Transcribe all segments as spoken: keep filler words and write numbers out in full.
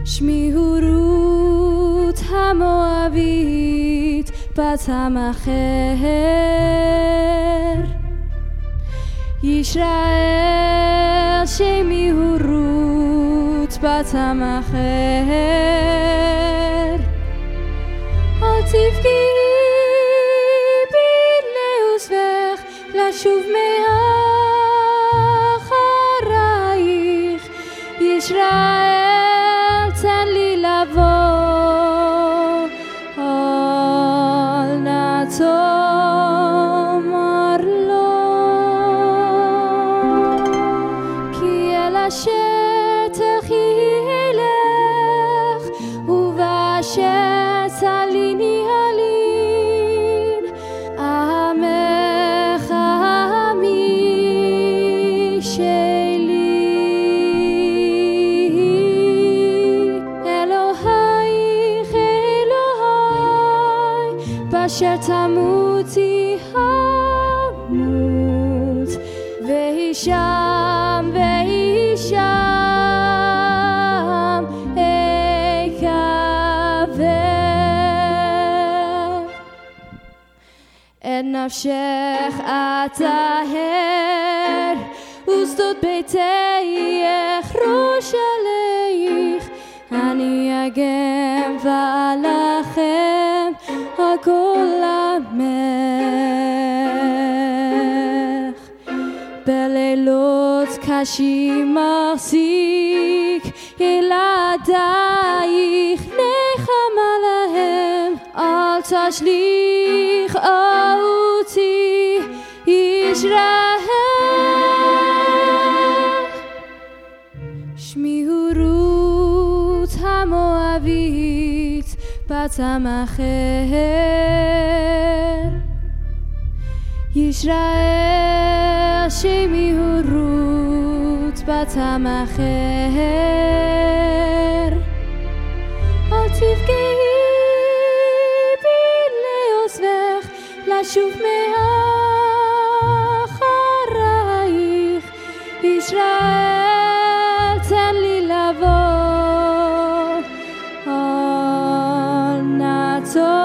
שמי הוא רות המואבית בת המכר, ישראל שמי הוא רות בת המכר. אל תבכי בי לעוזבך לשוב מאחרייך, ישראל תן לי לבוא, אל נא תאמר לו, כי אל אשר תלך ובאשר תליני אלין, עמך עמי שלי. אלוהיך אלוהי באשר תמותי אמות, והיא שם והיא שם אקבר. את נפשך אטהר ושדות ביתך ראש עלייך, אני אגן ואלחם הכל עמך. בלילות קשים מחזיק ילדייך, נחמה להם אל תשליך אותי ישראל. שמי הוא רות המואבית בת המכר, ישראל שמי הוא רות בת המכר. אל תבכי בי לעוזבך לשוב מאחרייך, ישראל תן לי לבוא, אל נא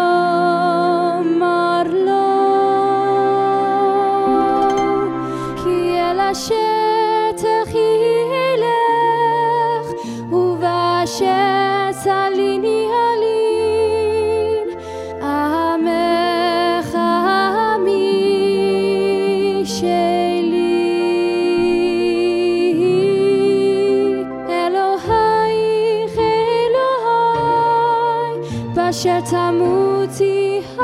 תאמר לו, כי אל אשר תלך ובאשר תליני אלין, עמך עמי שלי. אלוהיך אלוהי באשר תמותי